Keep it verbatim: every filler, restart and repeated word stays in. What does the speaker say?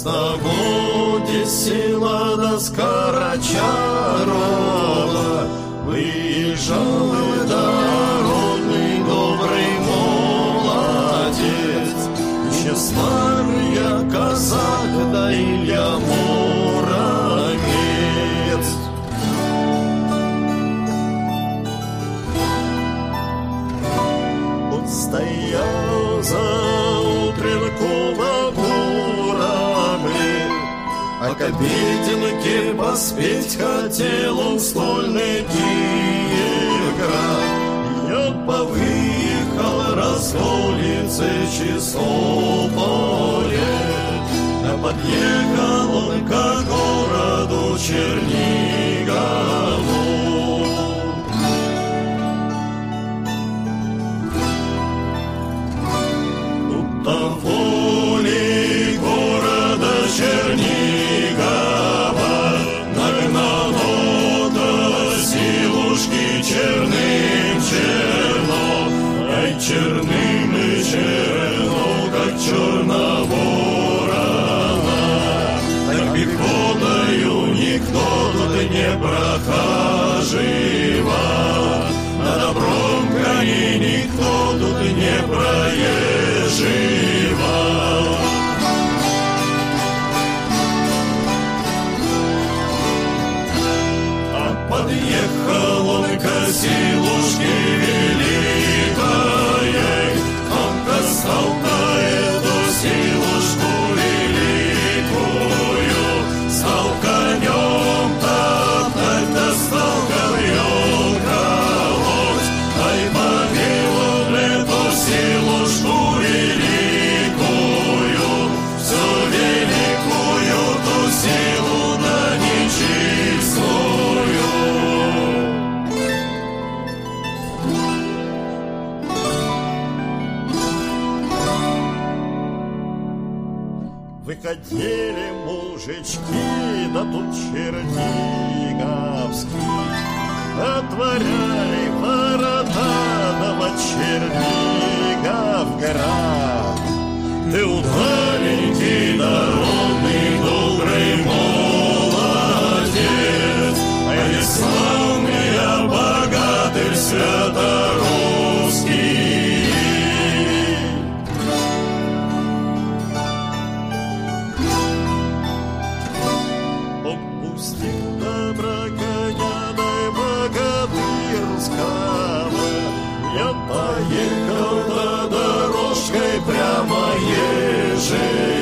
Красноводец села до Скорочарова выезжал и дородный добрый молодец, тщеславия казак да Илья Муромец. Он стоял за утренку а к обеденке поспеть хотел он стольники играть. Я повыехал раз улицы Чистополе, а подъехал он к городу Чернигову. Тут того ли города Чернигова нагнало-то силушки черным черно, ай черным и черно, как черная ворона. Так пехотою никто тут не прохаживал, на добром коне никто тут не проезживал. Подъехал он к силушке великой, он-то стал-то эту силушку великую, стал конем-то, так-то стал конем колоть, ай повел он эту силушку великую, всю великую ту силу на нечистую. Выходили мужички, да тут черниговские, отворяли ворота, да во Черниговград. Ты удаленький, дородный, добрый молодец, а не славный, а богатырь святорусский. Я поехал до дорожкой прямо ежей.